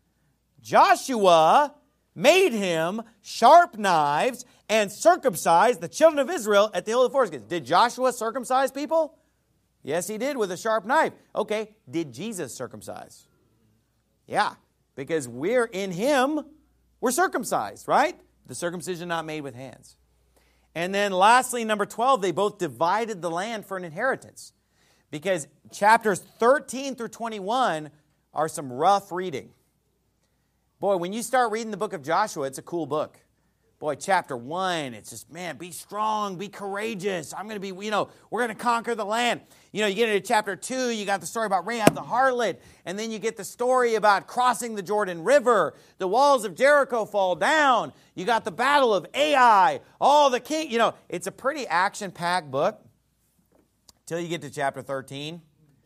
Joshua made him sharp knives and circumcised the children of Israel at the hill of the foreskins. Did Joshua circumcise people? Yes, he did, with a sharp knife. Okay, did Jesus circumcise? Yeah, because we're in him, we're circumcised, right? The circumcision not made with hands. And then lastly, number twelve, they both divided the land for an inheritance. Because chapters thirteen through twenty-one are some rough reading. Boy, when you start reading the book of Joshua, it's a cool book. Boy, chapter one, it's just, man, be strong, be courageous. I'm going to be, you know, we're going to conquer the land. You know, you get into chapter two, you got the story about Rahab the harlot, and then you get the story about crossing the Jordan River. The walls of Jericho fall down. You got the battle of Ai, all the king, you know, it's a pretty action-packed book till you get to chapter thirteen,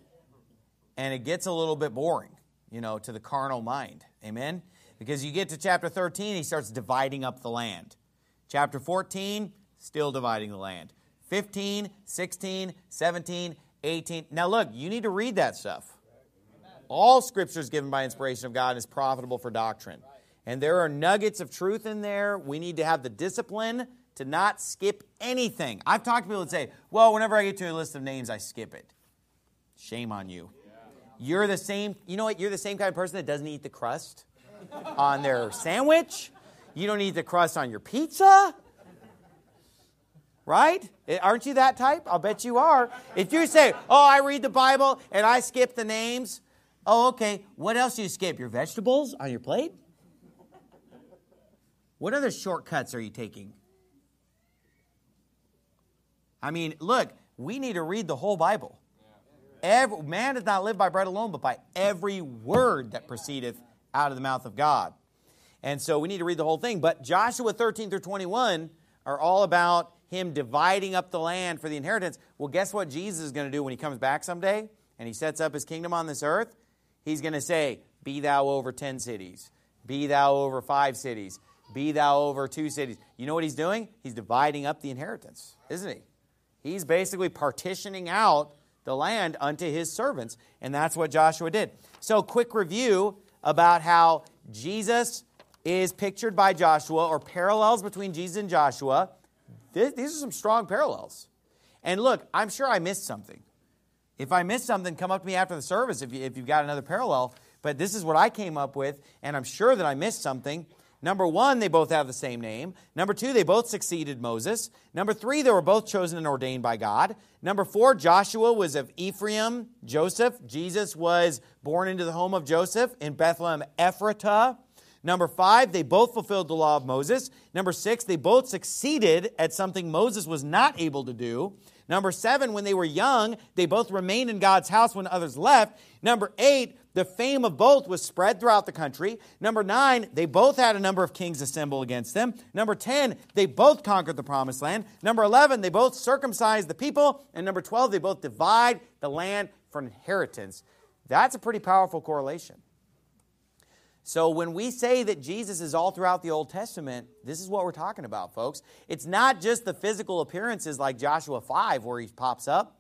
and it gets a little bit boring, you know, to the carnal mind. Amen? Because you get to chapter thirteen, he starts dividing up the land. Chapter fourteen, still dividing the land. fifteen, sixteen, seventeen, eighteen. Now look, you need to read that stuff. All Scripture is given by inspiration of God and is profitable for doctrine. And there are nuggets of truth in there. We need to have the discipline to not skip anything. I've talked to people that say, well, whenever I get to a list of names, I skip it. Shame on you. You're the same, you know what? You're the same kind of person that doesn't eat the crust on their sandwich. You don't eat the crust on your pizza. Right? Aren't you that type? I'll bet you are. If you say, oh, I read the Bible and I skip the names. Oh, okay. What else do you skip? Your vegetables on your plate? What other shortcuts are you taking? I mean, look, we need to read the whole Bible. Every, man does not live by bread alone, but by every word that proceedeth out of the mouth of God. And so we need to read the whole thing. But Joshua thirteen through twenty-one are all about him dividing up the land for the inheritance. Well, guess what Jesus is going to do when he comes back someday and he sets up his kingdom on this earth? He's going to say, be thou over ten cities. Be thou over five cities. Be thou over two cities. You know what he's doing? He's dividing up the inheritance, isn't he? He's basically partitioning out the land unto his servants. And that's what Joshua did. So quick review about how Jesus is pictured by Joshua, or parallels between Jesus and Joshua. This, these are some strong parallels. And look, I'm sure I missed something. If I missed something, come up to me after the service if, you, if you've got another parallel. But this is what I came up with, and I'm sure that I missed something. Number one, they both have the same name. Number two, they both succeeded Moses. Number three, they were both chosen and ordained by God. Number four, Joshua was of Ephraim, Joseph. Jesus was born into the home of Joseph in Bethlehem, Ephratah. Number five, they both fulfilled the law of Moses. Number six, they both succeeded at something Moses was not able to do. Number seven, when they were young, they both remained in God's house when others left. Number eight, the fame of both was spread throughout the country. Number nine, they both had a number of kings assemble against them. Number ten, they both conquered the promised land. Number eleven, they both circumcised the people. And number twelve, they both divide the land for an inheritance. That's a pretty powerful correlation. So when we say that Jesus is all throughout the Old Testament, this is what we're talking about, folks. It's not just the physical appearances like Joshua five where he pops up,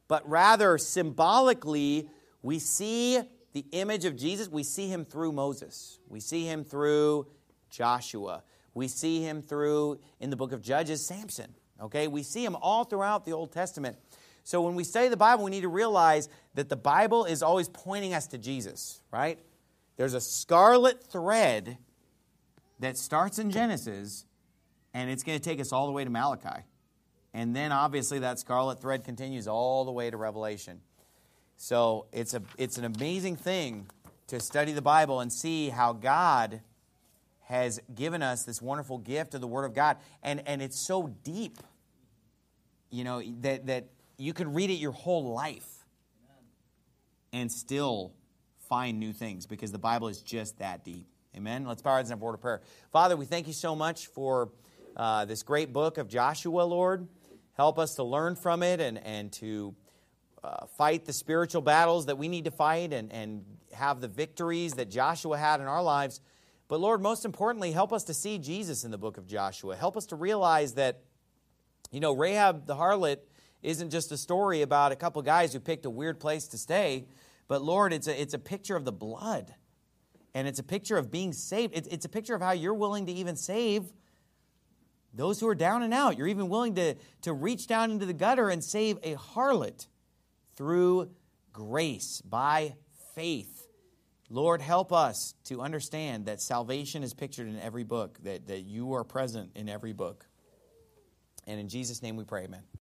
but rather symbolically, we see the image of Jesus. We see him through Moses. We see him through Joshua. We see him through, in the book of Judges, Samson. Okay, we see him all throughout the Old Testament. So when we study the Bible, we need to realize that the Bible is always pointing us to Jesus, right? There's a scarlet thread that starts in Genesis, and it's going to take us all the way to Malachi. And then obviously that scarlet thread continues all the way to Revelation. So it's a it's an amazing thing to study the Bible and see how God has given us this wonderful gift of the Word of God. And, and it's so deep, you know, that, that you could read it your whole life and still find new things because the Bible is just that deep. Amen? Let's bow our heads and have a word of prayer. Father, we thank you so much for uh, this great book of Joshua, Lord. Help us to learn from it and, and to uh, fight the spiritual battles that we need to fight and, and have the victories that Joshua had in our lives. But Lord, most importantly, help us to see Jesus in the book of Joshua. Help us to realize that, you know, Rahab the harlot isn't just a story about a couple guys who picked a weird place to stay, but Lord, it's a, it's a picture of the blood, and it's a picture of being saved. It's, it's a picture of how you're willing to even save those who are down and out. You're even willing to, to reach down into the gutter and save a harlot through grace, by faith. Lord, help us to understand that salvation is pictured in every book, that, that you are present in every book. And in Jesus' name we pray, amen.